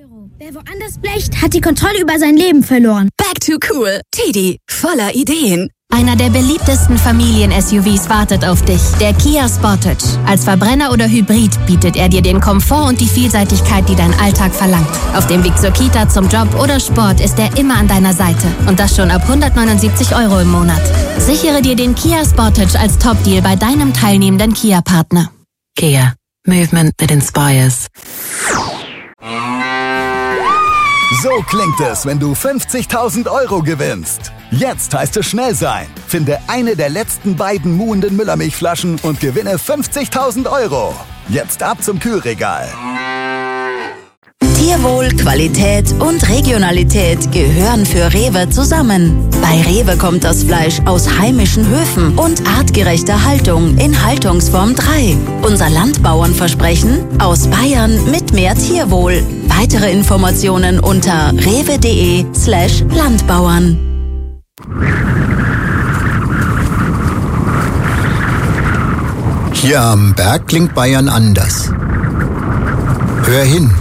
Wer woanders blecht, hat die Kontrolle über sein Leben verloren. Back to cool. Teddy, voller Ideen. Einer der beliebtesten Familien-SUVs wartet auf dich. Der Kia Sportage. Als Verbrenner oder Hybrid bietet er dir den Komfort und die Vielseitigkeit, die dein Alltag verlangt. Auf dem Weg zur Kita, zum Job oder Sport ist er immer an deiner Seite. Und das schon ab 179 € im Monat. Sichere dir den Kia Sportage als Top-Deal bei deinem teilnehmenden Kia-Partner. Kia. Movement that inspires. So klingt es, wenn du 50.000 € gewinnst. Jetzt heißt es schnell sein. Finde eine der letzten beiden muhenden Müllermilchflaschen und gewinne 50.000 €. Jetzt ab zum Kühlregal. Tierwohl, Qualität und Regionalität gehören für Rewe zusammen. Bei Rewe kommt das Fleisch aus heimischen Höfen und artgerechter Haltung in Haltungsform 3. Unser Landbauernversprechen: aus Bayern mit mehr Tierwohl. Weitere Informationen unter rewe.de/Landbauern. Hier am Berg klingt Bayern anders. Hör hin.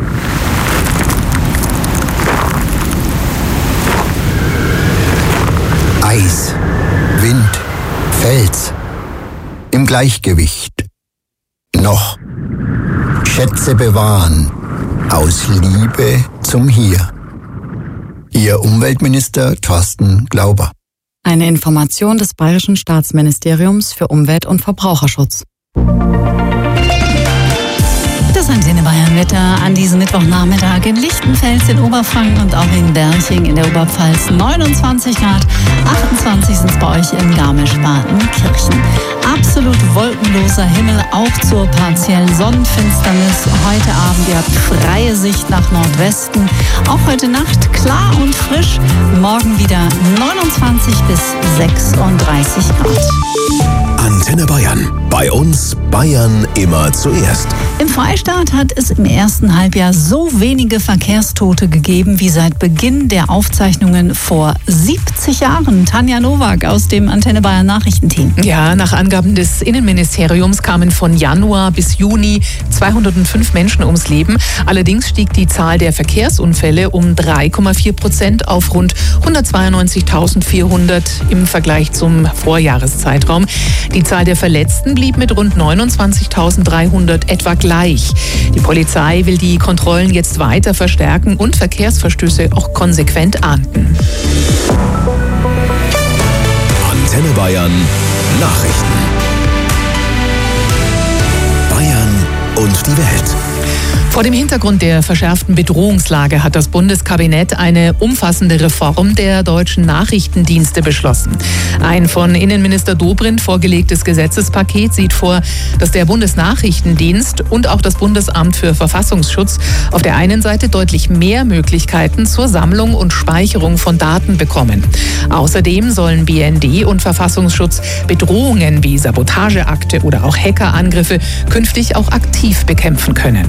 Eis, Wind, Fels. Im Gleichgewicht. Noch. Schätze bewahren. Aus Liebe zum Hier. Ihr Umweltminister Thorsten Glauber. Eine Information des Bayerischen Staatsministeriums für Umwelt- und Verbraucherschutz. Das Antenne Bayern Wetter an diesem Mittwochnachmittag in Lichtenfels in Oberfranken und auch in Berching in der Oberpfalz 29 Grad, 28 sind es bei euch in Garmisch-Partenkirchen. Absolut wolkenloser Himmel, auch zur partiellen Sonnenfinsternis. Heute Abend, ihr habt freie Sicht nach Nordwesten. Auch heute Nacht klar und frisch. Morgen wieder 29 bis 36 Grad. Antenne Bayern. Bei uns Bayern immer zuerst. Im Freistaat hat es im ersten Halbjahr so wenige Verkehrstote gegeben wie seit Beginn der Aufzeichnungen vor 70 Jahren. Tanja Nowak aus dem Antenne Bayern Nachrichtenteam. Ja, nach Angaben des Innenministeriums kamen von Januar bis Juni 205 Menschen ums Leben. Allerdings stieg die Zahl der Verkehrsunfälle um 3,4% auf rund 192.400 im Vergleich zum Vorjahreszeitraum. Die Zahl der Verletzten blieb mit rund 29.300 etwa gleich. Die Polizei will die Kontrollen jetzt weiter verstärken und Verkehrsverstöße auch konsequent ahnden. Antenne Bayern Nachrichten. Bayern und die Welt. Vor dem Hintergrund der verschärften Bedrohungslage hat das Bundeskabinett eine umfassende Reform der deutschen Nachrichtendienste beschlossen. Ein von Innenminister Dobrindt vorgelegtes Gesetzespaket sieht vor, dass der Bundesnachrichtendienst und auch das Bundesamt für Verfassungsschutz auf der einen Seite deutlich mehr Möglichkeiten zur Sammlung und Speicherung von Daten bekommen. Außerdem sollen BND und Verfassungsschutz Bedrohungen wie Sabotageakte oder auch Hackerangriffe künftig auch aktiv bekämpfen können.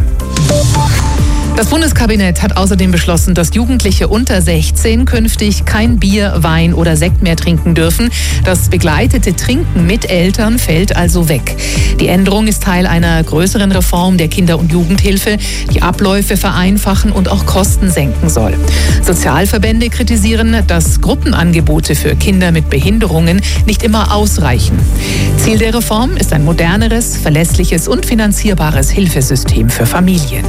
Das Bundeskabinett hat außerdem beschlossen, dass Jugendliche unter 16 künftig kein Bier, Wein oder Sekt mehr trinken dürfen. Das begleitete Trinken mit Eltern fällt also weg. Die Änderung ist Teil einer größeren Reform der Kinder- und Jugendhilfe, die Abläufe vereinfachen und auch Kosten senken soll. Sozialverbände kritisieren, dass Gruppenangebote für Kinder mit Behinderungen nicht immer ausreichen. Ziel der Reform ist ein moderneres, verlässliches und finanzierbares Hilfesystem für Familien.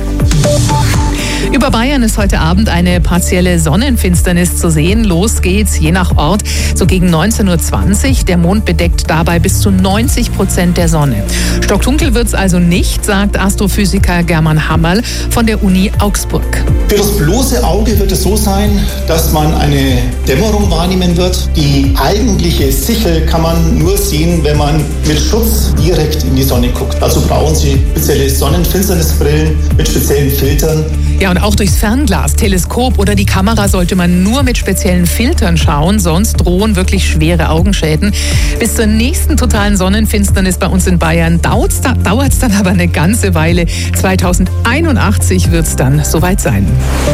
Über Bayern ist heute Abend eine partielle Sonnenfinsternis zu sehen. Los geht's, je nach Ort, so gegen 19:20 Uhr. Der Mond bedeckt dabei bis zu 90% der Sonne. Stockdunkel wird's also nicht, sagt Astrophysiker German Hammerl von der Uni Augsburg. Für das bloße Auge wird es so sein, dass man eine Dämmerung wahrnehmen wird. Die eigentliche Sichel kann man nur sehen, wenn man mit Schutz direkt in die Sonne guckt. Also brauchen Sie spezielle Sonnenfinsternisbrillen mit speziellen Filtern. Ja, und auch durchs Fernglas, Teleskop oder die Kamera sollte man nur mit speziellen Filtern schauen, sonst drohen wirklich schwere Augenschäden. Bis zur nächsten totalen Sonnenfinsternis bei uns in Bayern dauert's dann aber eine ganze Weile. 2081 wird's dann soweit sein.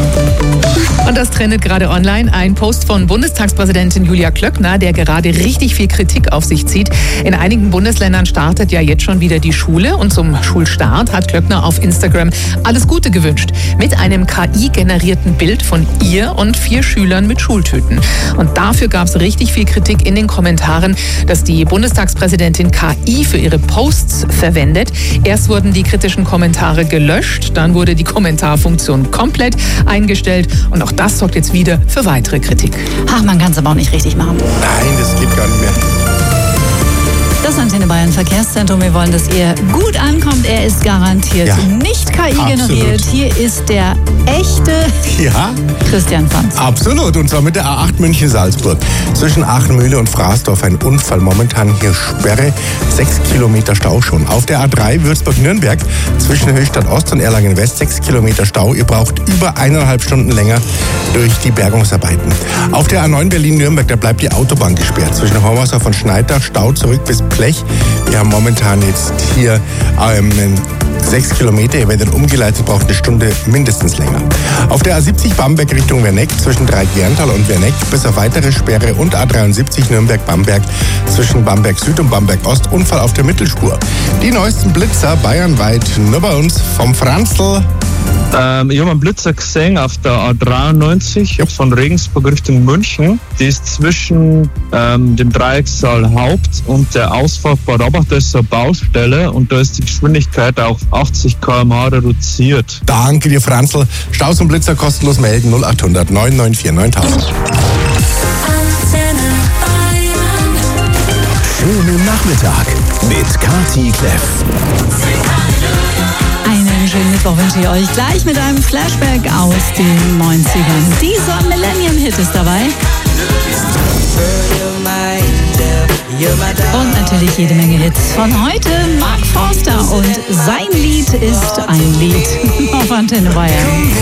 Und das trendet gerade online. Ein Post von Bundestagspräsidentin Julia Klöckner, der gerade richtig viel Kritik auf sich zieht. In einigen Bundesländern startet ja jetzt schon wieder die Schule und zum Schulstart hat Klöckner auf Instagram alles Gute gewünscht. Mit einem KI-generierten Bild von ihr und 4 Schülern mit Schultüten. Und dafür gab es richtig viel Kritik in den Kommentaren, dass die Bundestagspräsidentin KI für ihre Posts verwendet. Erst wurden die kritischen Kommentare gelöscht, dann wurde die Kommentarfunktion komplett eingestellt und auch das sorgt jetzt wieder für weitere Kritik. Ach, man kann es aber auch nicht richtig machen. Nein, das geht gar nicht mehr. Das Antenne Bayern Verkehrszentrum. Wir wollen, dass ihr gut ankommt. Er ist garantiert nicht KI generiert. Hier ist der echte Christian Franz. Absolut. Und zwar mit der A8 München-Salzburg. Zwischen Aachenmühle und Fraßdorf ein Unfall. Momentan hier Sperre. 6 Kilometer Stau schon. Auf der A3 Würzburg-Nürnberg zwischen Höchstadt Ost und Erlangen West 6 Kilometer Stau. Ihr braucht über 1,5 Stunden länger durch die Bergungsarbeiten. Auf der A9 Berlin-Nürnberg, da bleibt die Autobahn gesperrt. Zwischen Hormersdorf und Schneidach Stau zurück bis Blech. Wir haben momentan jetzt hier 6 Kilometer. Ihr werdet umgeleitet, braucht eine Stunde mindestens länger. Auf der A70 Bamberg Richtung Werneck zwischen Dreigerntal und Werneck bis auf weitere Sperre und A73 Nürnberg-Bamberg zwischen Bamberg Süd und Bamberg Ost. Unfall auf der Mittelspur. Die neuesten Blitzer bayernweit nur bei uns vom Franzl. Ich habe einen Blitzer gesehen auf der A93 von Regensburg Richtung München. Die ist zwischen dem Dreieckssaal Haupt und der Ausfahrt Bad Abbach. Da ist so eine Baustelle und da ist die Geschwindigkeit auf 80 km/h reduziert. Danke dir, Franzl. Staus und Blitzer kostenlos melden 0800 994 9000. Schönen Nachmittag mit Kati Kleff. Einen schönen Mittwoch wünsche ich euch gleich mit einem Flashback aus den 90ern. Dieser Millennium-Hit ist dabei. Und natürlich jede Menge Hits von heute. Mark Forster und sein Lied ist ein Lied auf Antenne Bayern.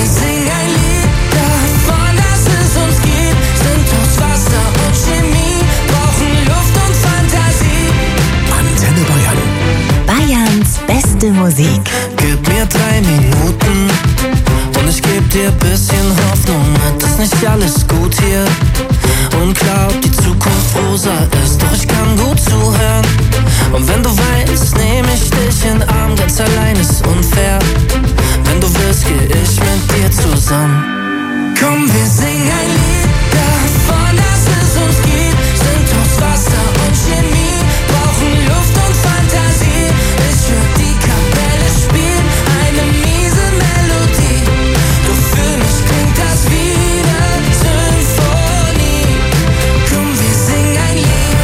Antenne Bayern. Bayerns beste Musik. Gib mir 3 Minuten und ich geb dir bisschen Hoffnung. Es ist nicht alles gut hier und glaub, die Zukunft rosa ist. Doch ich kann gut zuhören und wenn du weinst, nehm ich dich in den Arm. Ganz allein ist unfair. Wenn du willst, geh ich mit dir zusammen. Komm, wir singen ein Lied davon, dass es uns gibt. Sind aus Wasser und Chemie, brauchen Luft und Fantasie. Ich hör die Kapelle spielen, eine miese Melodie. Doch für mich klingt das wie eine Symphonie. Komm, wir singen ein Lied.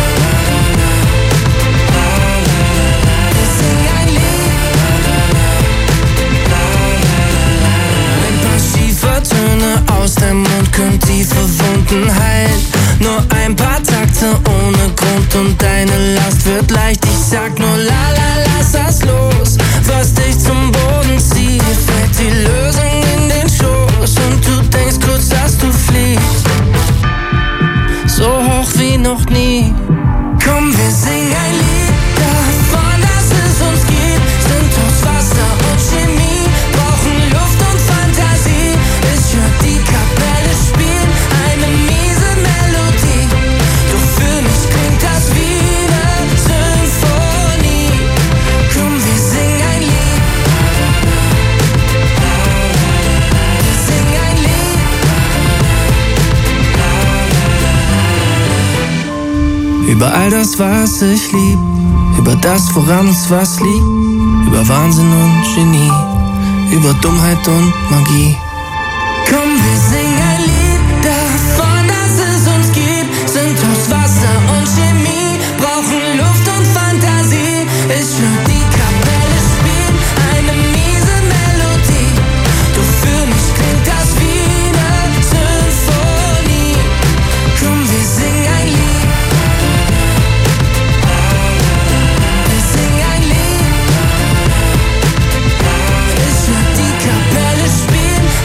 Wir singen ein Lied. Ein paar schiefe Töne aus dem Mund können tiefe Wunden heilen. Nur ein paar Takte ohne Grund und deine Last wird leicht. Ich sag nur la la, lass das los, was dich zum Boden zieht. Fällt die Lösung in den Schoß und du denkst kurz, dass du fliegst. So hoch wie noch nie. Komm, wir singen ein Lied davon, dass es uns gibt. Sind aus Wasser und Chemie, brauchen Luft und Fantasie. Ich hör die Kapelle spielen, eine miese Melodie. Doch für mich klingt das wie eine Symphonie. Komm, wir singen ein Lied. Wir singen ein Lied. Über all das, was ich lieb, über das, woran uns was liegt, über Wahnsinn und Genie, über Dummheit und Magie. Komm, wir singen ein Lied davon, dass es uns gibt. Sind aus Wasser und Chemie, brauchen Luft und Fantasie. Ich hör die Kapelle spielen, eine miese Melodie. Doch für mich klingt das wie eine Symphonie. Komm, wir singen ein Lied. Wir singen ein Lied. Ich hör die Kapelle spielen,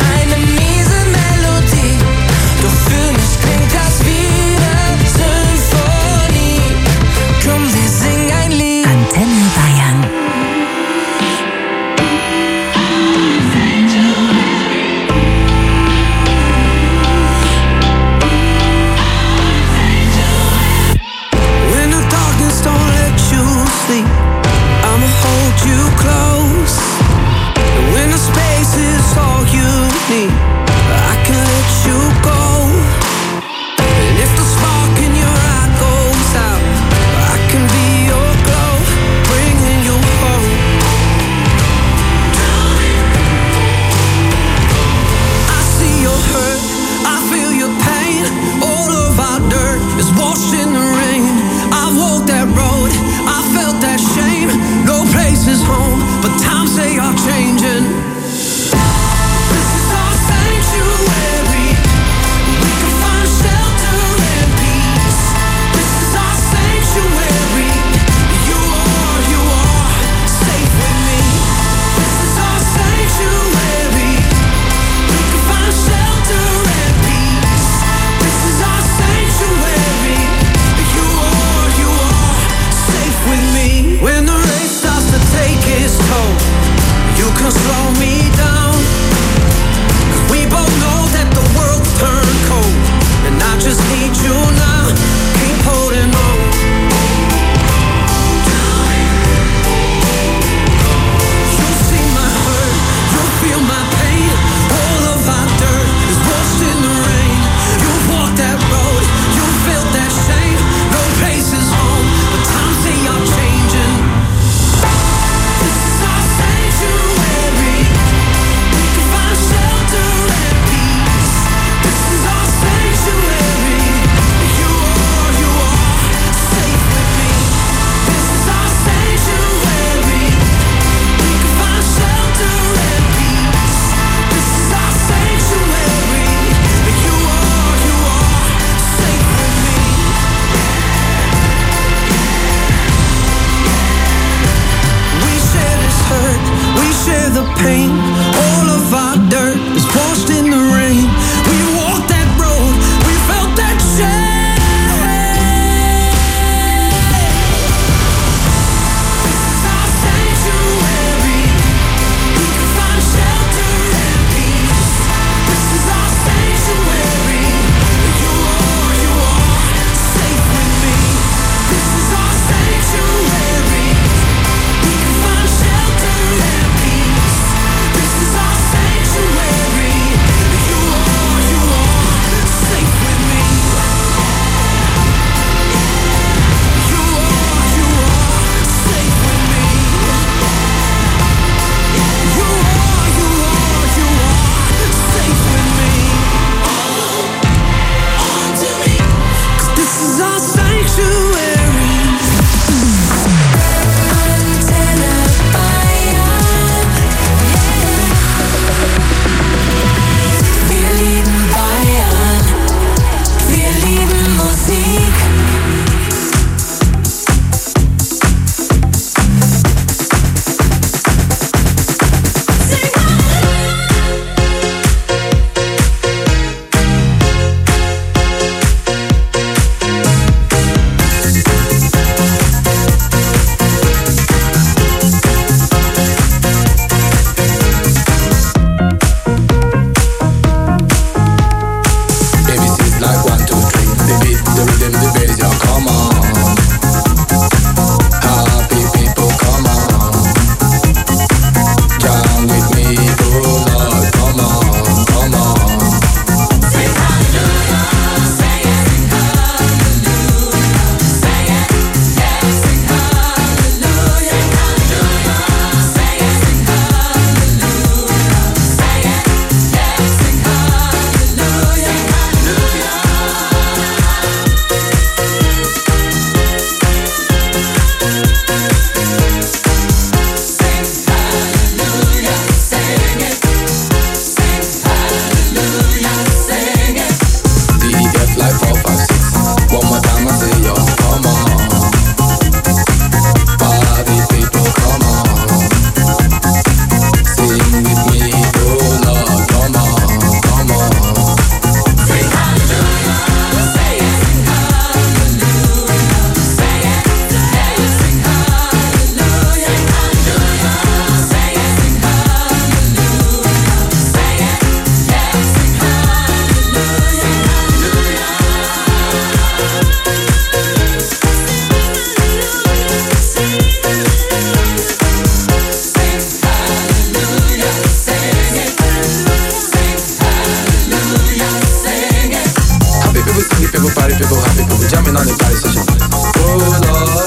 happy, go happy, go. We jamming on the party session. Oh Lord.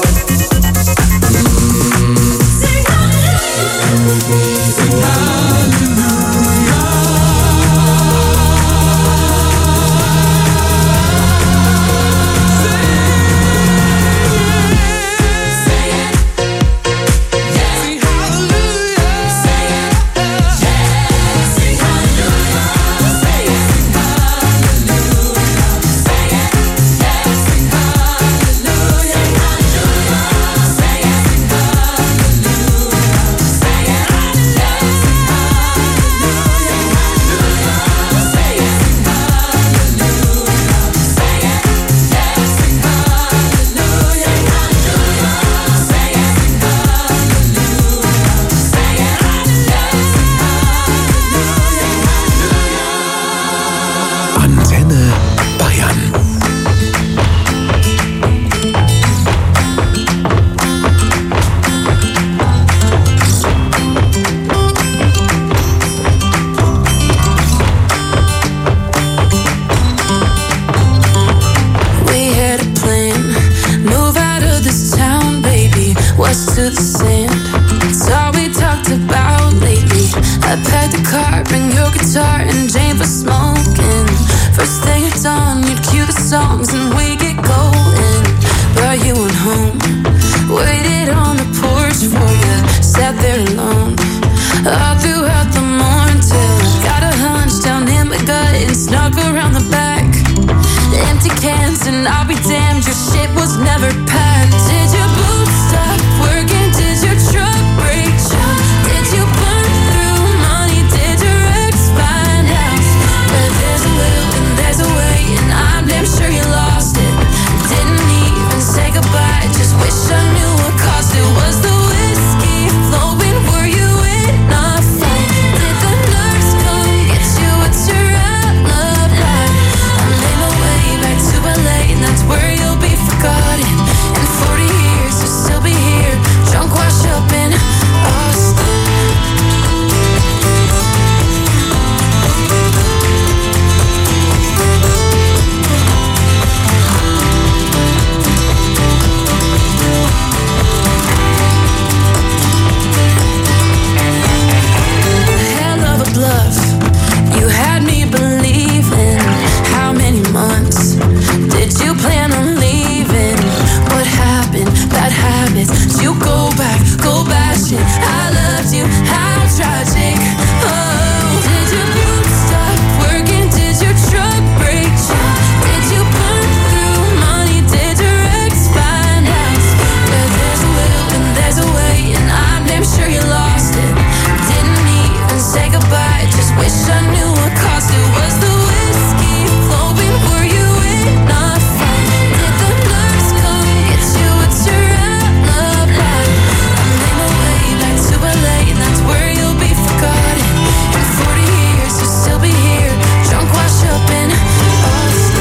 Sing hallelujah. Sing hallelujah. To the sand, it's all we talked about lately. I packed the car, bring your guitar and Jane for smoking. First thing at dawn, you'd cue the songs and we get going. Brought you on home, waited on the porch for you, sat there alone all throughout the morning till got a hunch down in my gut and snuck around the back. Empty cans and I'll be damned, your shit was never packed. Did your boots stop working? Did your truck break down? Did you burn through money? Did your ex find out? But there's a will and there's a way, and I'm damn sure you lost it. Didn't even say goodbye, just wish I knew what cost it. Was the whiskey flowing? Were you in a fight? Did the nurse come get you? What's your alibi? I made my way back to LA, and that's where you'll be forgotten. In 40 years you'll still be here, drunk, washed up in Austin. Hell of a bluff, you had me believing. How many months did you plan on leaving? What happened? Bad habits. Did you go back, go bashing? I loved you, how tragic. Oh, did your boots stop working? Did your truck break down? Did you burn through money? Did your ex find out? But there's a will and there's a way, and I'm damn sure you lost it. Didn't even say goodbye, just wish I knew what cost it. Was the whiskey flowing? Were you in a fight? Did the nurse come get you? What's your alibi? I made my way back to LA, and that's where you'll be forgotten. In 40 years you'll still be here, drunk, washed up in Austin.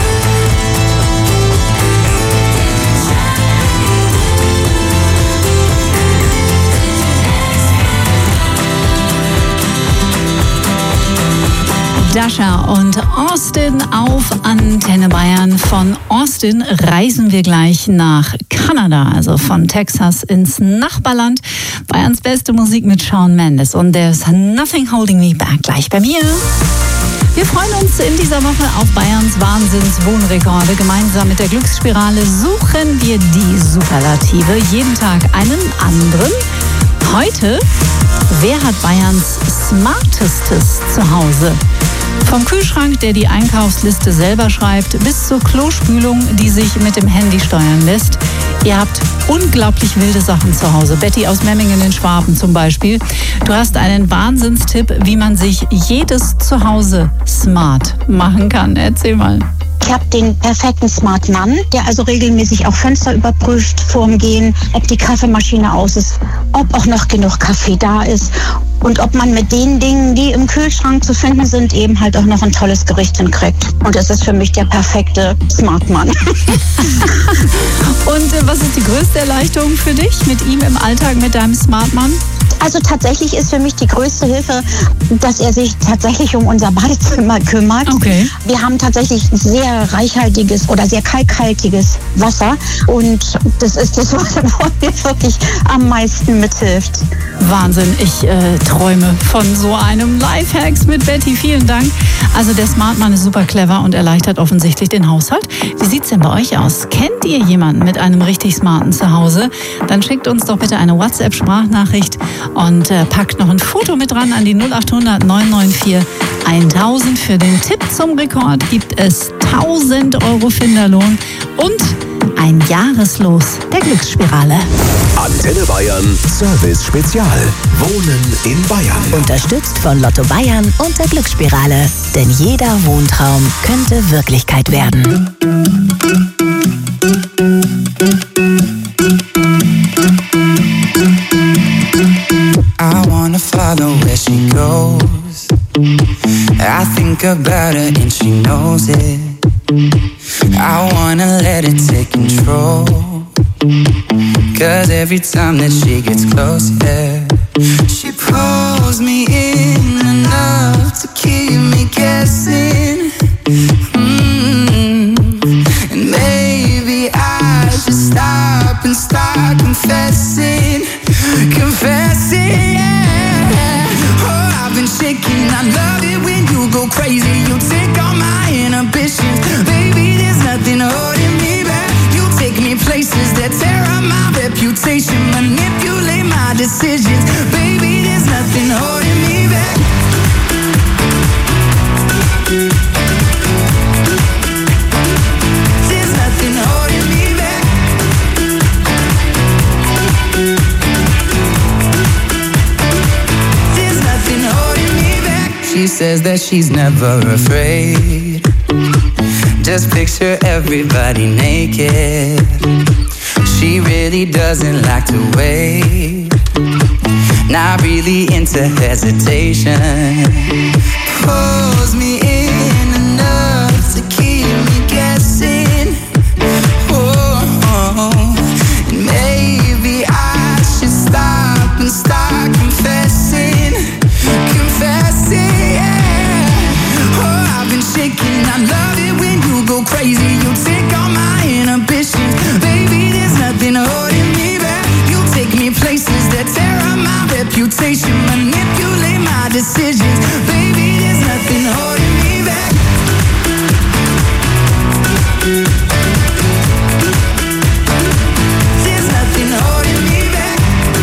Dasha und Austin auf Antenne Bayern. Von Austin reisen wir gleich nach Kanada, also von Texas ins Nachbarland. Bayerns beste Musik mit Shawn Mendes und There's Nothing Holding Me Back gleich bei mir. Wir freuen uns in dieser Woche auf Bayerns Wahnsinnswohnrekorde. Gemeinsam mit der Glücksspirale suchen wir die Superlative. Jeden Tag einen anderen. Heute, wer hat Bayerns smartestes Zuhause? Vom Kühlschrank, der die Einkaufsliste selber schreibt, bis zur Klospülung, die sich mit dem Handy steuern lässt. Ihr habt unglaublich wilde Sachen zu Hause. Betty aus Memmingen in Schwaben zum Beispiel. Du hast einen Wahnsinnstipp, wie man sich jedes Zuhause smart machen kann. Erzähl mal. Ich habe den perfekten Smart Mann, der also regelmäßig auch Fenster überprüft vorm Gehen, ob die Kaffeemaschine aus ist, ob auch noch genug Kaffee da ist und ob man mit den Dingen, die im Kühlschrank zu finden sind, eben halt auch noch ein tolles Gericht hinkriegt. Und das ist für mich der perfekte Smart Mann. Und was ist die größte Erleichterung für dich mit ihm im Alltag, mit deinem Smart Mann? Also tatsächlich ist für mich die größte Hilfe, dass er sich tatsächlich um unser Badezimmer kümmert. Okay. Wir haben tatsächlich sehr reichhaltiges oder sehr kalkhaltiges Wasser und das ist das, was mir wirklich am meisten mithilft. Wahnsinn, ich träume von so einem Lifehacks mit Betty. Vielen Dank. Also der Smartmann ist super clever und erleichtert offensichtlich den Haushalt. Wie sieht's denn bei euch aus? Kennt ihr jemanden mit einem richtig smarten Zuhause? Dann schickt uns doch bitte eine WhatsApp-Sprachnachricht und packt noch ein Foto mit dran an die 0800 994 1000. Für den Tipp zum Rekord gibt es 1000 € Finderlohn und ein Jahreslos der Glücksspirale. Antenne Bayern Service Spezial. Wohnen in Bayern. Unterstützt von Lotto Bayern und der Glücksspirale. Denn jeder Wohntraum könnte Wirklichkeit werden. I wanna follow where she goes. I think about her and she knows it. I wanna let it take control. 'Cause every time that she gets close, yeah, she pulls me in enough to keep me guessing. And maybe I should stop and start confessing, yeah. Oh, I've been shaking, I love it when you go crazy. You take all my inhibitions, baby, there's nothing holding me back. You take me places that tear up my reputation, manipulate my decisions, baby, there's nothing holding me back. There's nothing holding me back. There's nothing holding me back. She says that she's never afraid. Just picture everybody naked. She really doesn't like to wait. Not really into hesitation. Pulls me in enough to keep me guessing. Oh, and maybe I should stop and start confessing, yeah. Oh, I've been shaking, I love it when you go crazy. You take all my inhibitions, baby, there's nothing holding me back. You take me places that tear up my reputation, manipulate my decisions, baby, there's nothing holding me back. There's nothing holding me back.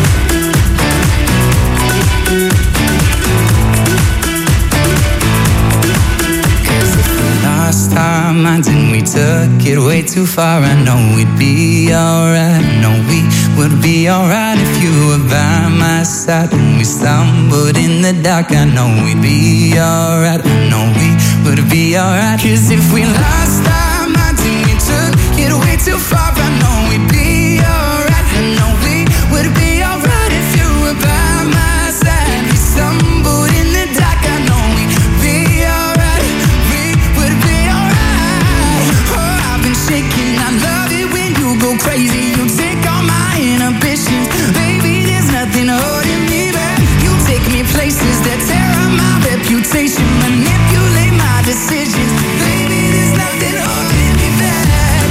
Lost our minds and we took it way too far. I know we'd be alright. I know we would be alright if you were by my side. When we stumbled in the dark, I know we'd be alright. I know we would be alright. 'Cause if we lost our minds and we took it way too far, I know we'd be alright. I know we would be alright if you were by my side. We stumbled in the dark, I know we'd be alright. Shaking, I love it when you go crazy. You take all my inhibitions, baby, there's nothing holding me back. You take me places that tear up my reputation, manipulate my decisions, baby, there's nothing holding me back.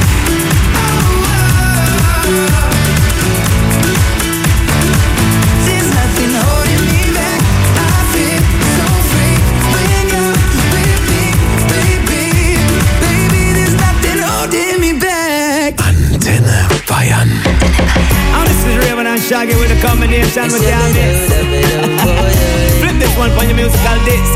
There's nothing holding me back. I feel so free when you're with me, baby, baby, there's nothing holding me back. Antenne Bayern. Oh, this is Raven and Shaggy with a combination with the artist. Flip this one for your musical disc.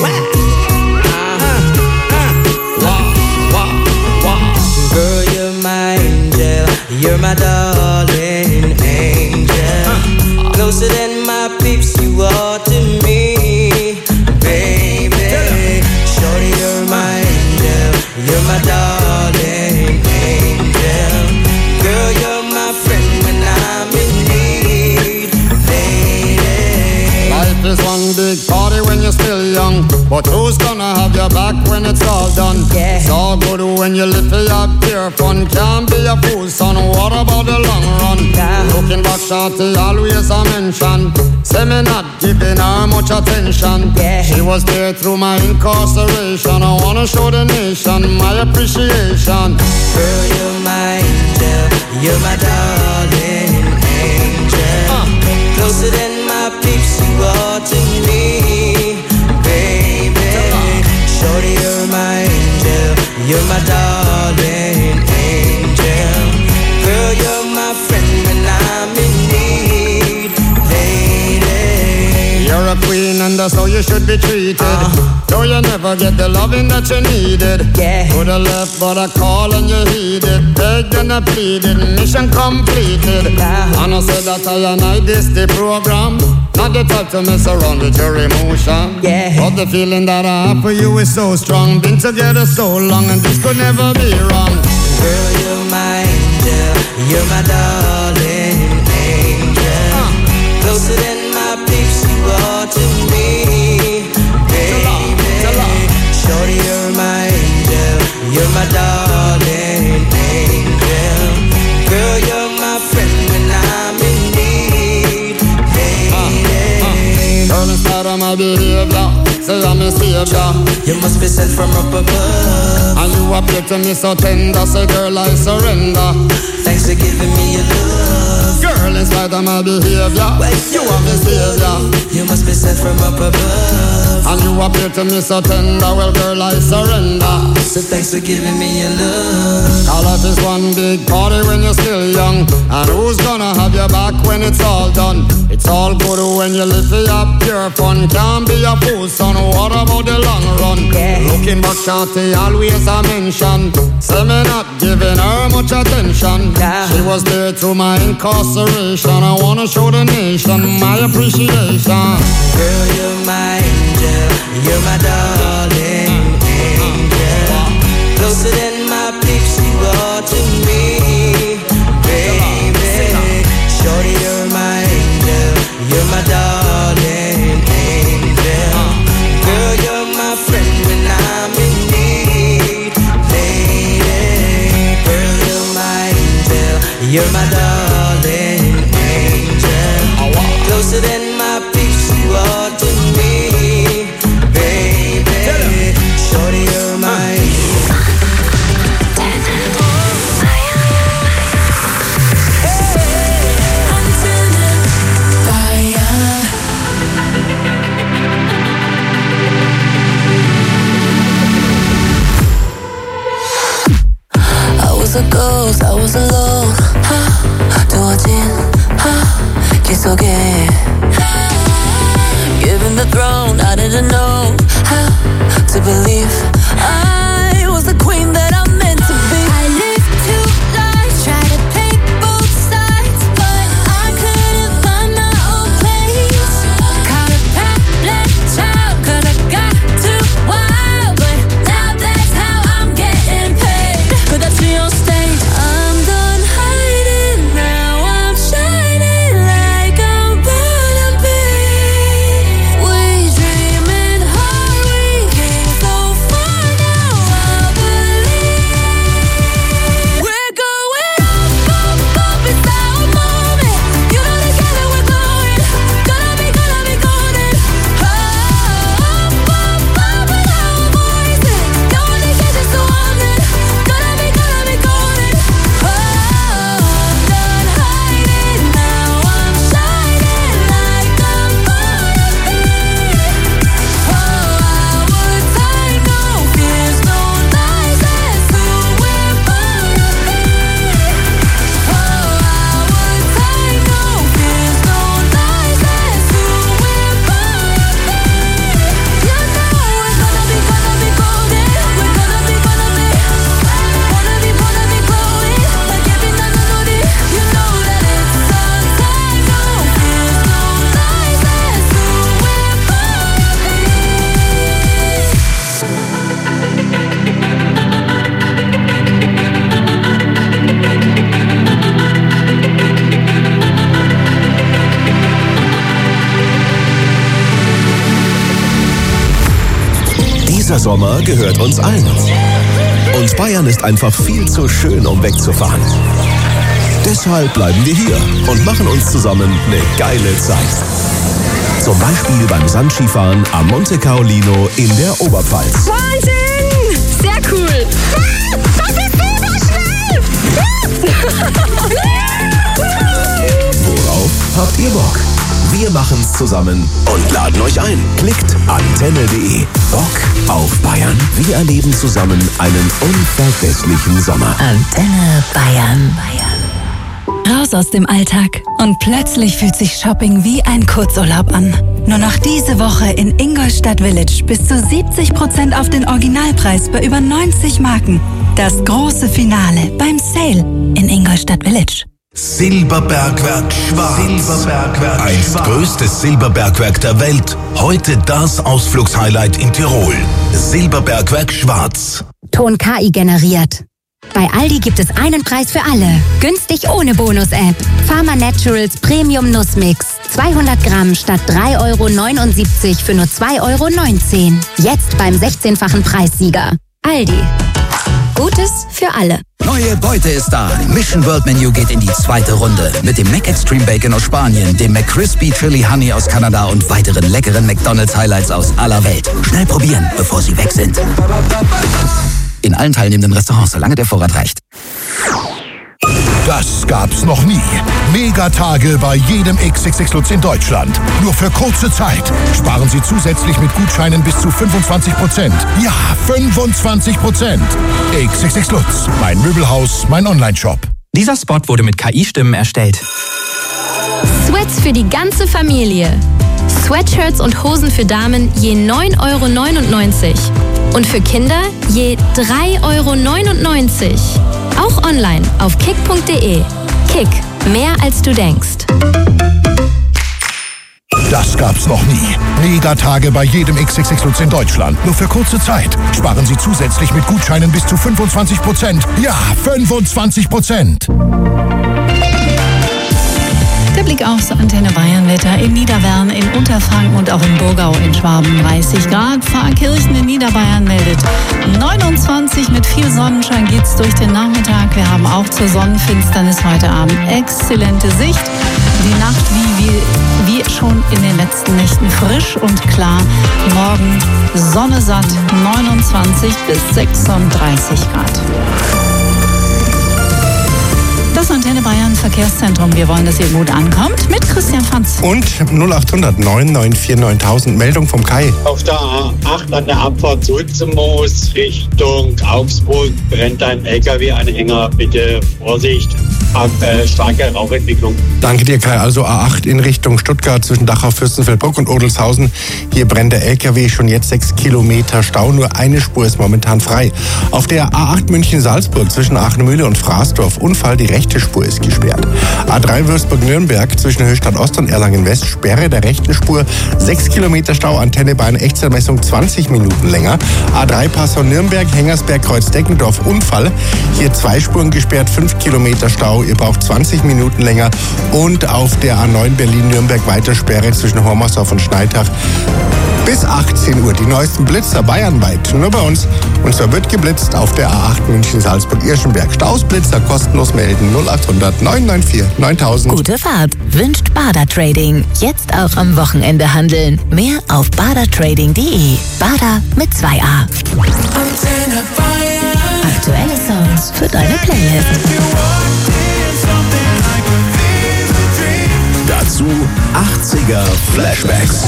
Girl, you're my angel, you're my darling angel. Closer than my peeps, you are to me, baby. Shorty, you're my angel, you're my darling angel. Girl, you're my friend when I'm in need, lady. Life is one big party when you're still young, but who's gonna have your your back when it's all done. It's all good when you live for your pure fun. Can't be a fool, son. What about the long run? Looking back, shorty, always a mention. Say me not giving her much attention. She was there through my incarceration. I wanna show the nation my appreciation. Girl, you're my angel, you're my darling angel. Closer than my peeps, you are to me, baby. Shorty, you're my angel, you're my darling angel. Girl, you're my friend when I'm in need, lady. You're a queen and that's how you should be treated. Though you never get the loving that you needed. Coulda left but I call and you heeded. Begged and I pleaded, mission completed. And I said that I and I this the program. Not the type to mess around with your emotion. But the feeling that I have for you is so strong. Been together so long and this could never be wrong. Girl, you're my angel, you're my darling angel. Closer than my peeps, you are to me, baby. Shorty, you're my angel, you're my darling angel. Girl, you're my friend when I'm in need, lady. Girl, in spite of my behavior, say I'm a savior. You must be sent from up above. And you appear to me so tender, say girl I surrender. Thanks for giving me your love. Girl, in spite of my behavior, you are my savior. You must be sent from up above. And you appear to me so tender, well girl I surrender. So thanks for giving me your love. All life is one big party when you're still young. And who's gonna have your back when it's all done? It's all good when you live for your pure fun. Can't be a fool, son, what about the long run? Looking back, shorty, always a mention. Say me not giving her much attention. She was there through my incarceration. I wanna show the nation my appreciation. Girl, you're my angel, you're my darling angel. Closer than my peeps, you are to me, baby. Shorty, you're my angel, you're my darling angel. Girl, you're my friend when I'm in need, lady. Girl, you're my angel, you're my darling angel. Closer than my peeps, you are to me, baby. Shorty, you're my a ghost, I was alone. 두어진 길 속에 given the throne, I didn't know how to believe I was the queen that I'm meant to be. I lived two lives, tried to play both sides, but I couldn't find my own place. Caught a path, left child, 'cause I got too wild, but now that's how I'm getting paid. Could I see on stage? I'm done hiding, now I'm shining like I'm born to be. We dreaming hard, we came so far. Dieser Sommer gehört uns allen. Und Bayern ist einfach viel zu schön, um wegzufahren. Deshalb bleiben wir hier und machen uns zusammen eine geile Zeit. Zum Beispiel beim Sandskifahren am Monte Caolino in der Oberpfalz. Wahnsinn! Sehr cool! Das ist super schnell! Worauf habt ihr Bock? Wir machen's zusammen und laden euch ein. Klickt antenne.de. Bock auf Bayern. Wir erleben zusammen einen unvergesslichen Sommer. Antenne Bayern. Raus aus dem Alltag und plötzlich fühlt sich Shopping wie ein Kurzurlaub an. Nur noch diese Woche in Ingolstadt Village bis zu 70% auf den Originalpreis bei über 90 Marken. Das große Finale beim Sale in Ingolstadt Village. Silberbergwerk Schwarz. Einst größtes Silberbergwerk der Welt. Heute das Ausflugshighlight in Tirol. Silberbergwerk Schwarz. Ton KI generiert. Bei Aldi gibt es einen Preis für alle. Günstig ohne Bonus-App. Pharma Naturals Premium Nussmix. 200 Gramm statt 3,79 € für nur 2,19 €. Jetzt beim 16-fachen Preissieger. Aldi. Gutes für alle. Neue Beute ist da. Mission World Menu geht in die zweite Runde. Mit dem Mac Extreme Bacon aus Spanien, dem McCrispy Chili Honey aus Kanada und weiteren leckeren McDonald's Highlights aus aller Welt. Schnell probieren, bevor sie weg sind. In allen teilnehmenden Restaurants, solange der Vorrat reicht. Das gab's noch nie. Megatage bei jedem XXX Lutz in Deutschland. Nur für kurze Zeit. Sparen Sie zusätzlich mit Gutscheinen bis zu 25%. Ja, 25%. XXX Lutz. Mein Möbelhaus, mein Onlineshop. Dieser Spot wurde mit KI-Stimmen erstellt. Sweats für die ganze Familie. Sweatshirts und Hosen für Damen je 9,99 € und für Kinder je 3,99 €. Auch online auf kick.de. Kick, mehr als du denkst. Das gab's noch nie. Megatage bei jedem XXX Lutz in Deutschland. Nur für kurze Zeit. Sparen Sie zusätzlich mit Gutscheinen bis zu 25%. Ja, 25%. Der Blick aufs Antenne Bayern Wetter in Niederwern, in Unterfranken und auch in Burgau in Schwaben 30 Grad. Pfarrkirchen in Niederbayern meldet 29. Mit viel Sonnenschein geht's durch den Nachmittag. Wir haben auch zur Sonnenfinsternis heute Abend exzellente Sicht. Die Nacht wie schon in den letzten Nächten frisch und klar. Morgen Sonne satt 29 bis 36 Grad. Das Antenne Bayern Verkehrszentrum. Wir wollen, dass ihr gut ankommt. Mit Christian Franz. Und 0800 994 9000. Meldung vom Kai. Auf der A8 an der Abfahrt zurück zum Moos Richtung Augsburg brennt ein LKW-Anhänger. Bitte Vorsicht. Starke Rauchentwicklung. Danke dir, Kai. Also A8 in Richtung Stuttgart zwischen Dachau, Fürstenfeldbruck und Odelshausen. Hier brennt der LKW, schon jetzt 6 Kilometer Stau. Nur eine Spur ist momentan frei. Auf der A8 München-Salzburg zwischen Aachenmühle und Fraßdorf Unfall, die rechte Spur ist gesperrt. A3 Würzburg-Nürnberg zwischen Höchstadt Ost und Erlangen-West Sperre der rechten Spur. 6 Kilometer Stau, Antenne Bayern, Echtzeitmessung 20 Minuten länger. A3 Passau-Nürnberg, Hengersberg, Kreuz-Deckendorf Unfall. Hier 2 Spuren gesperrt, 5 Kilometer Stau. Ihr braucht 20 Minuten länger. Und auf der A9 Berlin-Nürnberg weiter Sperre zwischen Hormersdorf und Schneitach bis 18 Uhr. Die neuesten Blitzer bayernweit. Nur bei uns. Und zwar wird geblitzt auf der A8 München-Salzburg-Irschenberg. Stausblitzer kostenlos melden. 0800 994 9000. Gute Fahrt wünscht Bader Trading. Jetzt auch am Wochenende handeln. Mehr auf badertrading.de. Bader mit 2a. Aktuelle Songs für deine Playlist. Dazu 80er Flashbacks.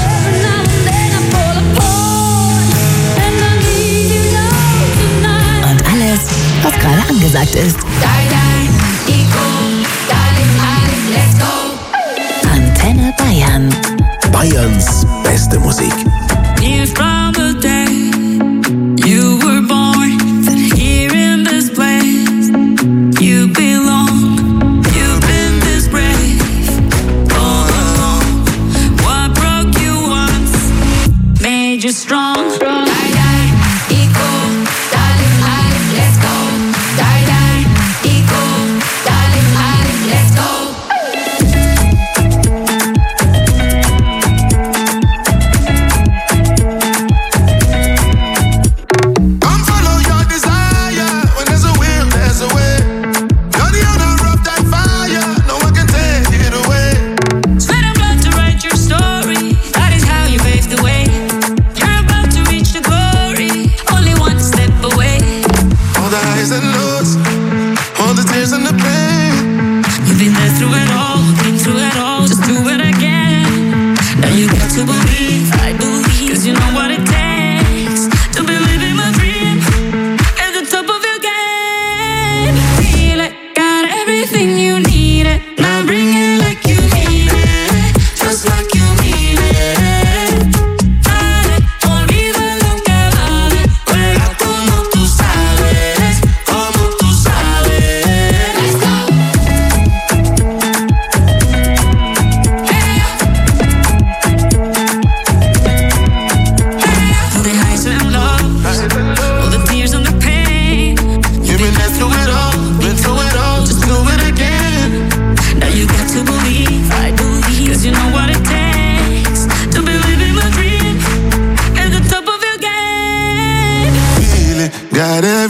Und alles, was gerade angesagt ist. Antenne Bayern. Bayerns beste Musik. From the day you were born, that here in this place you belong. You've been this brave all along. What broke you once made you strong.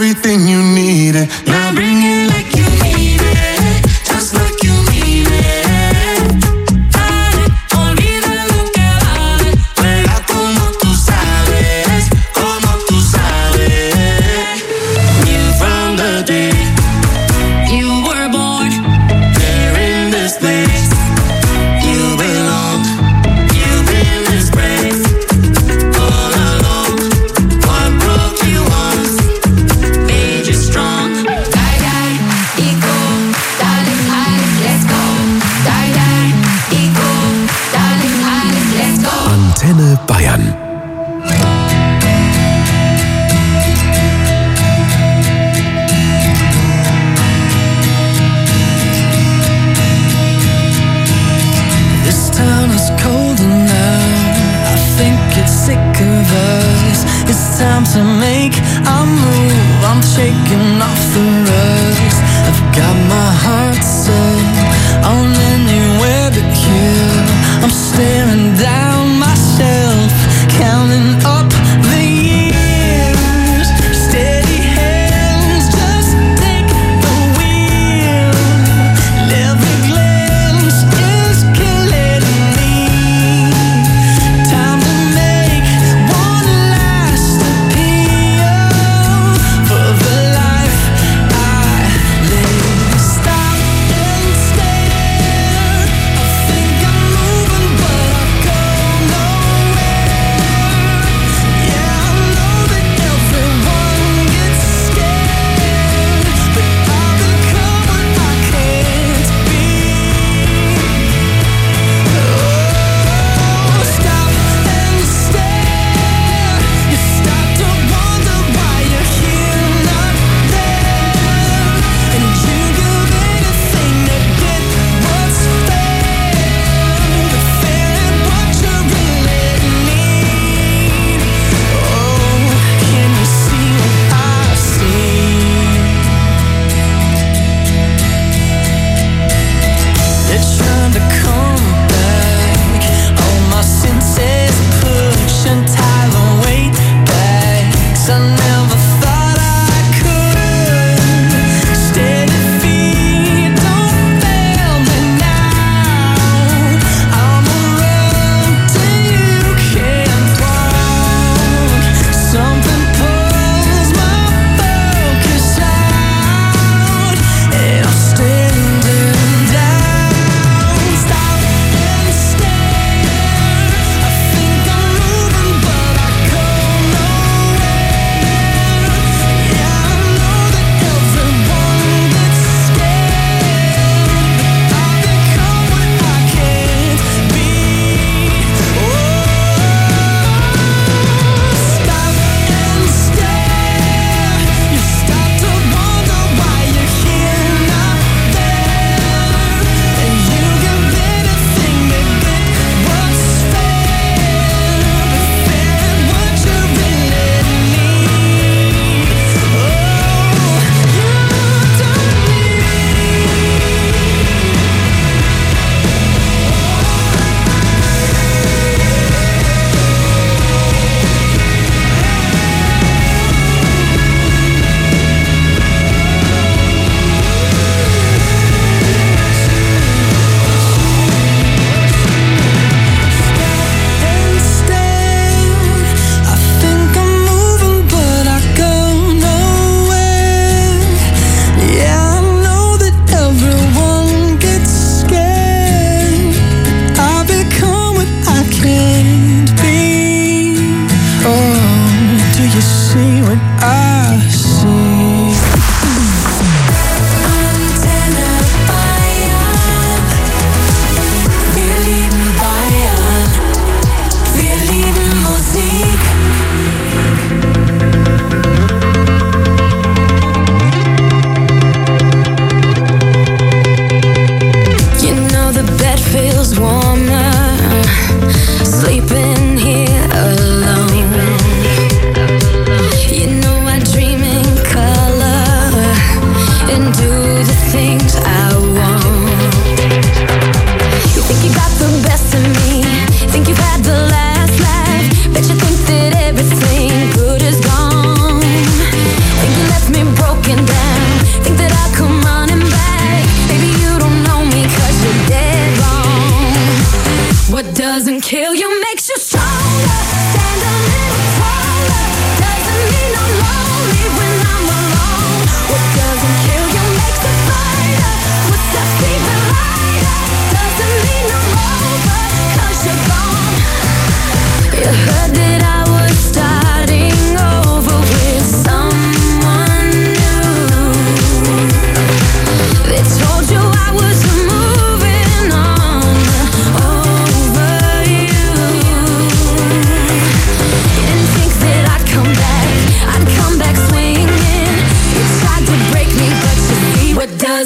everything you needed. Now bring it like you need it, just like you need it. Dale, olvida lo que vale, juega como tú sabes, como tú sabes. Knew from the day you were born, there in this place, you belong. You've been disgraced all along. What broke you once made you strong. Die, die, ego, darling, let's go. Die, die, ego, darling, let's go. Antenne Bayern. This town is colder now. I think it's sick of us. It's time to make a move. I'm shaking off the rust. I've got my heart set on anywhere but here. I'm staring down myself, counting up the years. Steady hands, just take the wheel. Every glance is killing me. Time to make one last appeal for the life I live. Stop.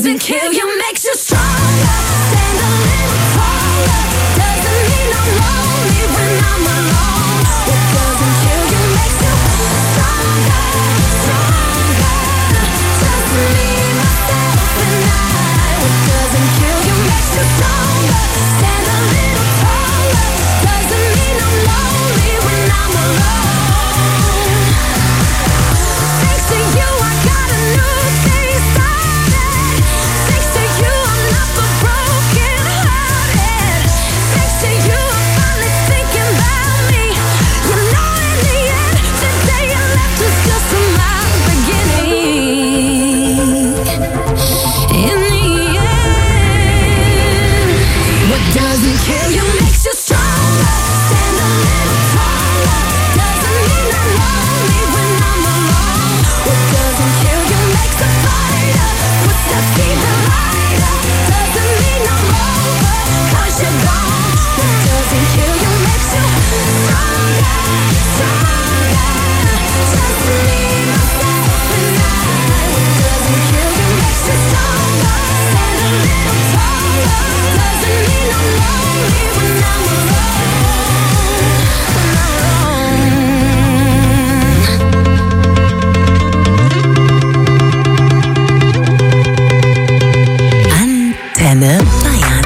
doesn't kill you makes you stronger. Stand a little taller. Doesn't mean I'm lonely when I'm alone. What doesn't kill you makes you stronger, stronger. Just me, myself, and I. What doesn't kill you makes you stronger. Stand a little taller. Doesn't mean I'm lonely when I'm alone. Thanks to you, I got a new day started. Thanks to you, I'm not the broken hearted. Thanks to you, I'm finally thinking about me. You know, in the end, the day you left was just my beginning. In the end, what doesn't kill you makes you stronger. Stand a little taller. Doesn't mean I'm lonely when I'm alone. What doesn't kill you makes a fighter. Footsteps even lighter. Doesn't mean I'm over, 'cause you're gone. What doesn't kill you makes you stronger, stronger. Just me, myself, and I. What doesn't kill you makes you stronger. Stand a little taller. Doesn't mean I'm lonely when I'm Antenne Bayern.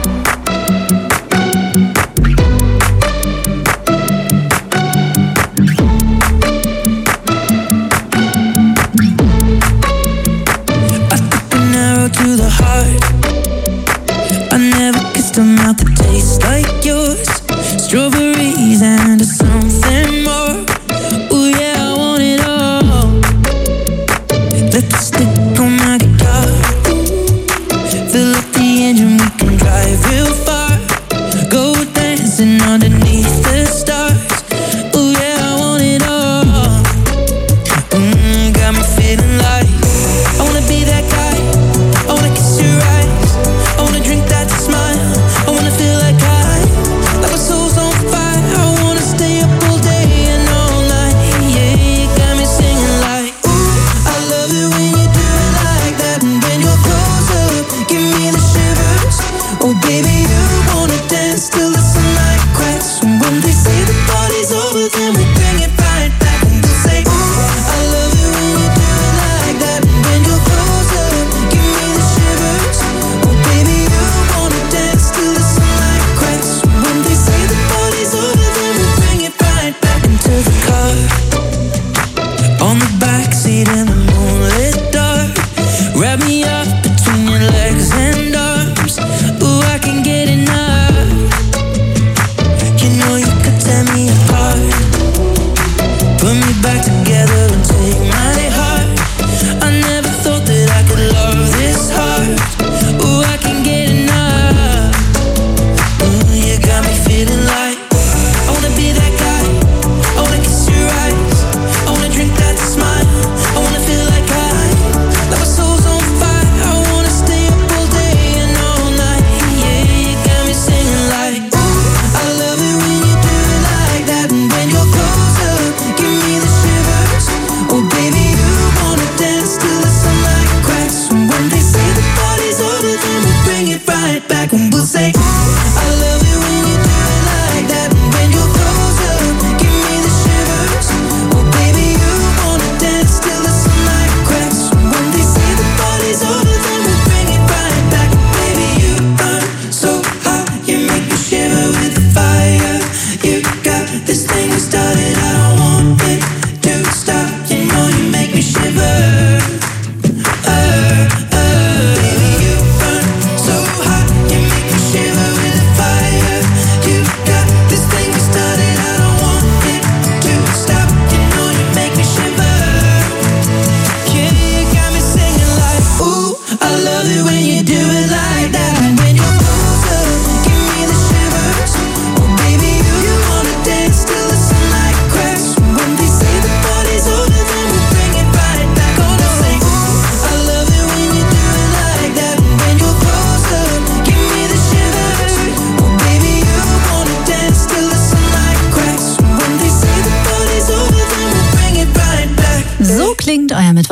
An arrow to the heart. I never kissed a mouth that tastes like yours. Strawberries and something more. Oh yeah, I want it all. Lipstick on my guitar. Fill up the engine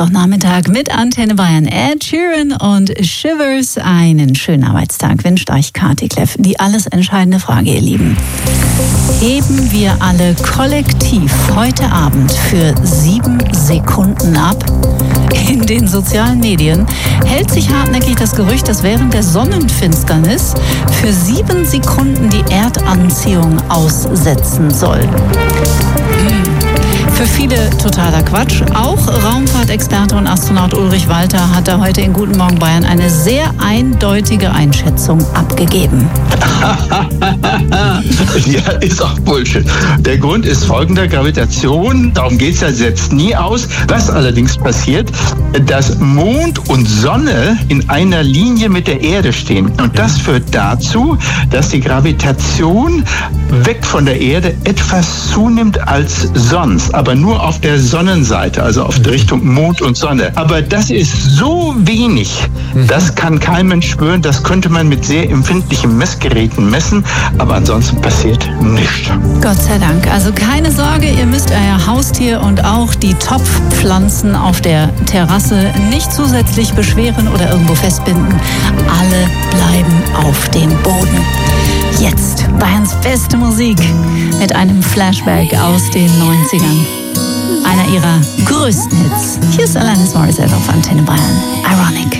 Mittwochnachmittag mit Antenne Bayern. Ed Sheeran und Shivers. Einen schönen Arbeitstag wünscht euch Kati Kleff. Die alles entscheidende Frage, ihr Lieben. Heben wir alle kollektiv heute Abend für 7 Sekunden ab? In den sozialen Medien hält sich hartnäckig das Gerücht, dass während der Sonnenfinsternis für 7 Sekunden die Erdanziehung aussetzen soll. Für viele totaler Quatsch. Auch Raumfahrtexperte und Astronaut Ulrich Walter hat da heute in Guten Morgen Bayern eine sehr eindeutige Einschätzung abgegeben. Ja, ist auch Bullshit. Der Grund ist folgender: Gravitation, darum geht es ja, setzt nie aus. Was allerdings passiert, dass Mond und Sonne in einer Linie mit der Erde stehen. Und das führt dazu, dass die Gravitation weg von der Erde etwas zunimmt als sonst, aber nur auf der Sonnenseite, also auf der Richtung Mond und Sonne. Aber das ist so wenig, das kann kein Mensch spüren, das könnte man mit sehr empfindlichen Messgeräten messen, aber ansonsten passiert nichts. Gott sei Dank. Also keine Sorge, ihr müsst euer Haustier und auch die Topfpflanzen auf der Terrasse nicht zusätzlich beschweren oder irgendwo festbinden. Alle bleiben auf dem Boden. Jetzt Bayerns beste Musik mit einem Flashback aus den 90ern. Einer ihrer größten Hits. Hier ist Alanis Morissette auf Antenne Bayern. Ironic.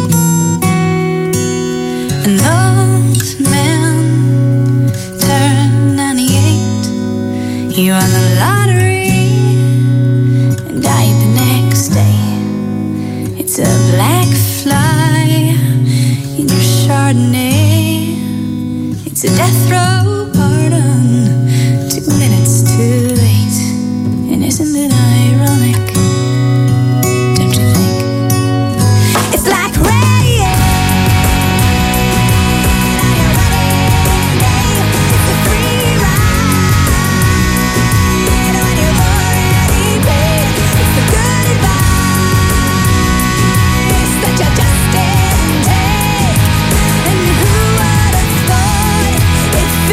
An old man turned 98. He won the lottery and died the next day. It's a black fly in your Chardonnay. It's a death row pardon, 2 minutes too late. And isn't it ironic? Don't you think? It's like rain. It's a free ride. When you've already paid, it's the good advice that you just didn't take. And who would have thought it's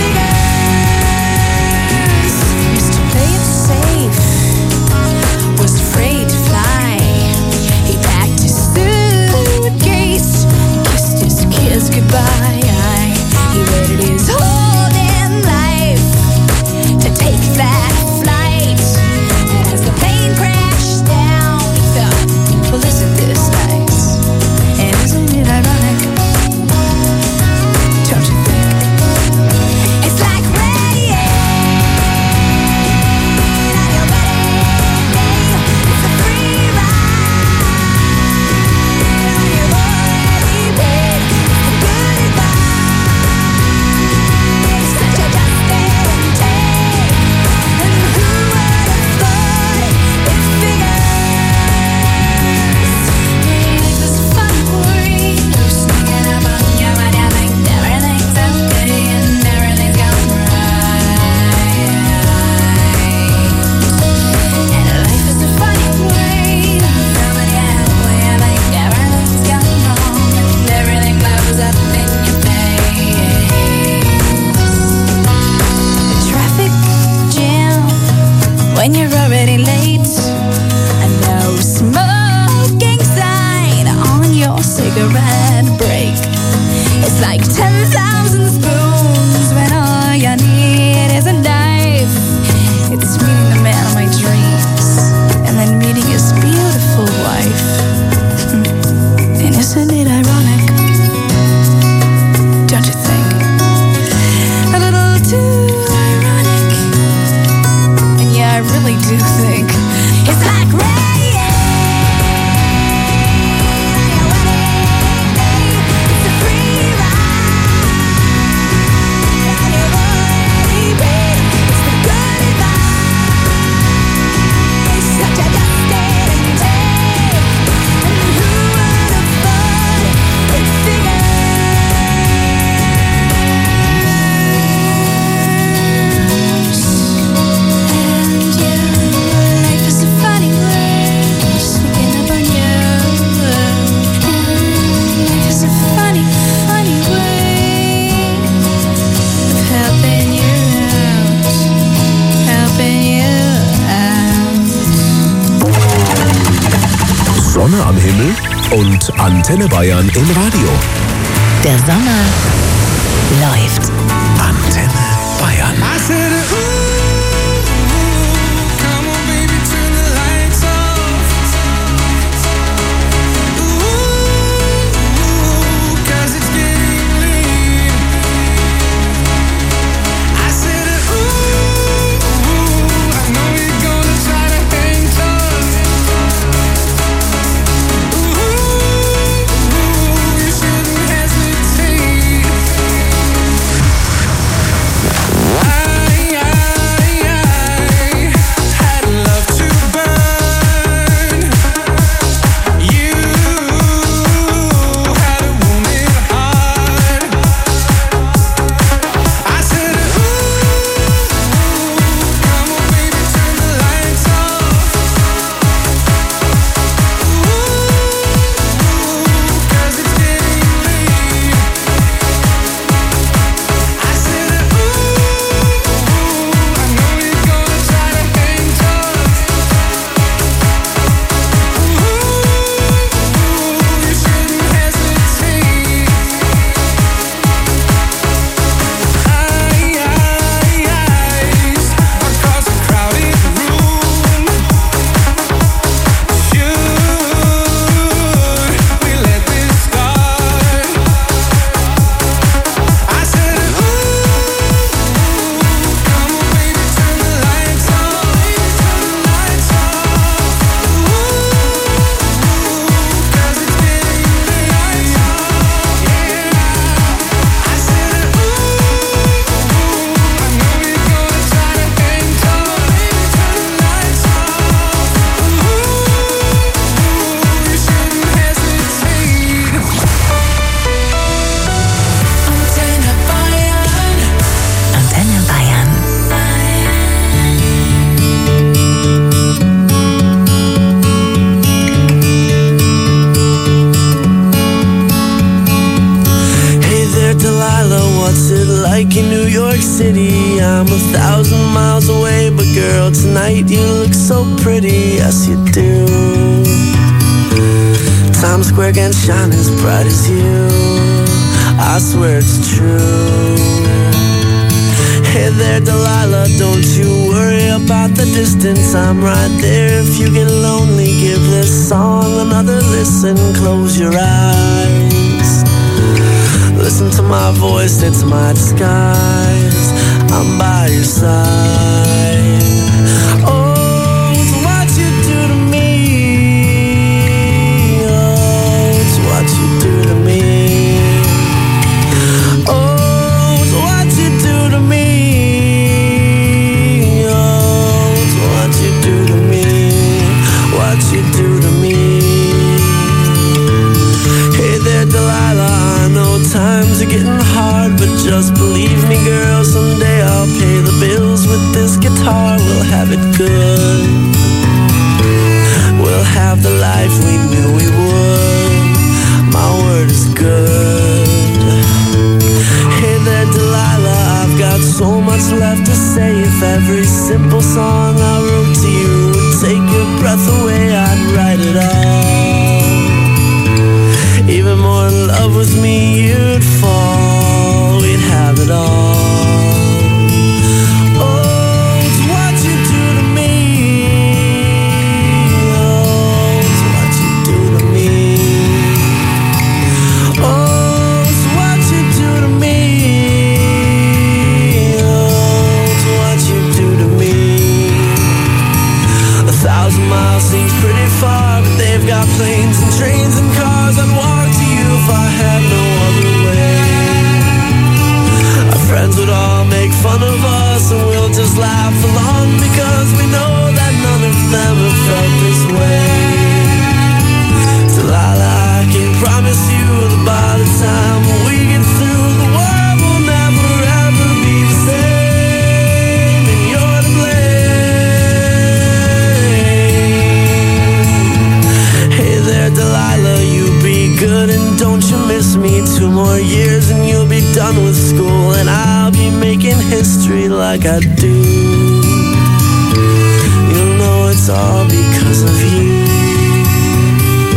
Sonne am Himmel und Antenne Bayern im Radio. Der Sommer läuft. Antenne Bayern. I said, come on baby, turn the lights off. 'Cause it's getting late. I said, I know you're gonna try to hang tough. You shouldn't hesitate. City, I'm 1,000 miles away, but girl, tonight you look so pretty, yes you do. Times Square can shine as bright as you, I swear it's true. Hey there Delilah, don't you worry about the distance, I'm right there. If you get lonely, give this song another listen, close your eyes. Listen to my voice, it's my disguise, I'm by your side. Oh, it's what you do to me. Oh, it's what you do to me. Oh, it's what you do to me. Oh, it's what you do to me. What you do to me. Hey there, Delilah, I know times are getting hard, but just believe me, girl, someday I'll pay the bills with this guitar. We'll have it good. We'll have the life we knew we would. My word is good. Hey there, Delilah, I've got so much left to say. If every simple song I wrote to you would take your breath away, I'd write it all. Even more in love with me, you'd fall. We'd have it all. Oh, it's what you do to me. Oh, it's what you do to me. Oh, it's what you do to me. Oh, it's what you do to me. 1,000 miles seems pretty far, but they've got planes and trains and cars. I'd walk to you if I had no other way. Our friends would all make fun of us, and we'll just laugh along, because we know that none of them have felt this way. Delilah, I can promise you that by the time we get through, the world will never ever be the same, and you're to blame. Hey there, Delilah, you be good and don't you miss me. 2 more years and you'll be done with school, and I'll be making history like I do. You'll know it's all because of you.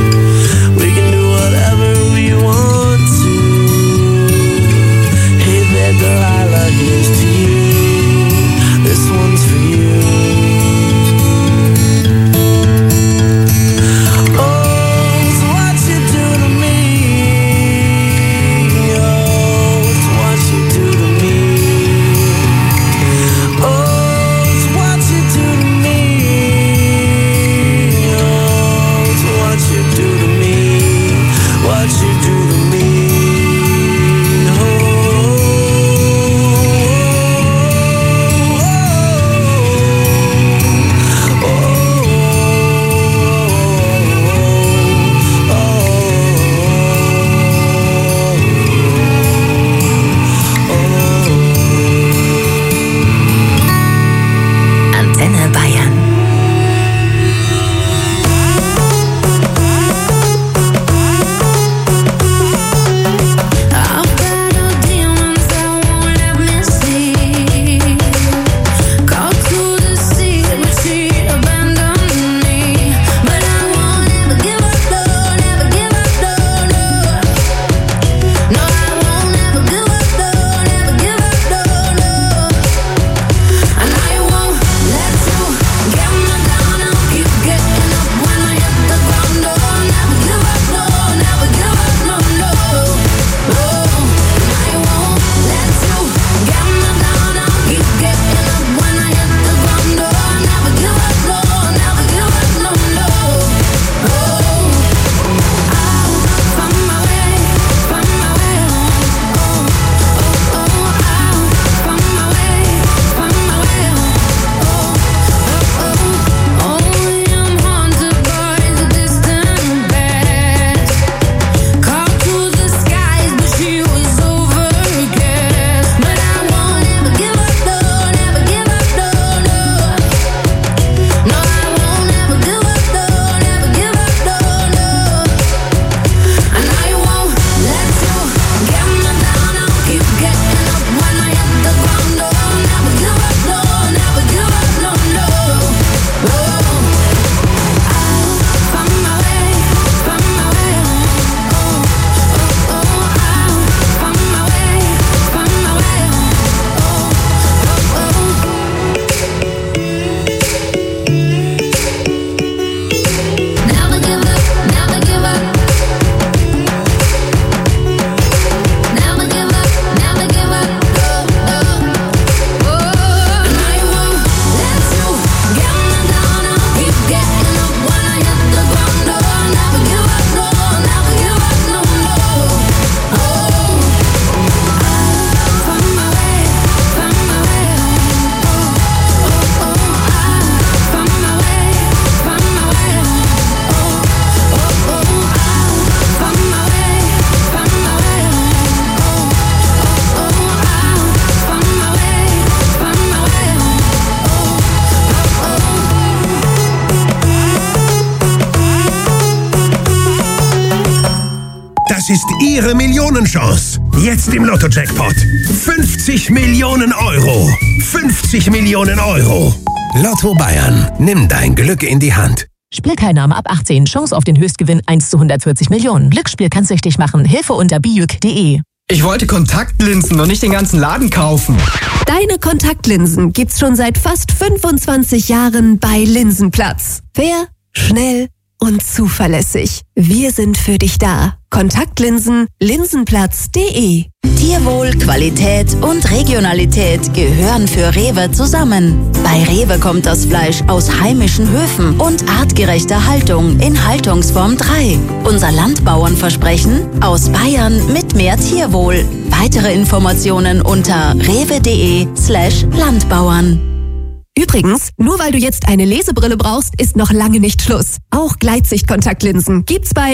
Das ist Ihre Millionenchance. Jetzt im Lotto-Jackpot. 50 Millionen Euro. 50 Millionen Euro. Lotto Bayern. Nimm dein Glück in die Hand. Spielteilnahme ab 18. Chance auf den Höchstgewinn 1 zu 140 Millionen. Glücksspiel kann süchtig machen. Hilfe unter bijuk.de. Ich wollte Kontaktlinsen und nicht den ganzen Laden kaufen. Deine Kontaktlinsen gibt's schon seit fast 25 Jahren bei Linsenplatz. Fair, schnell und zuverlässig. Wir sind für dich da. Kontaktlinsen, linsenplatz.de. Tierwohl, Qualität und Regionalität gehören für Rewe zusammen. Bei Rewe kommt das Fleisch aus heimischen Höfen und artgerechter Haltung in Haltungsform 3. Unser Landbauernversprechen: aus Bayern mit mehr Tierwohl. Weitere Informationen unter rewe.de/Landbauern. Übrigens, nur weil du jetzt eine Lesebrille brauchst, ist noch lange nicht Schluss. Auch Gleitsichtkontaktlinsen gibt's bei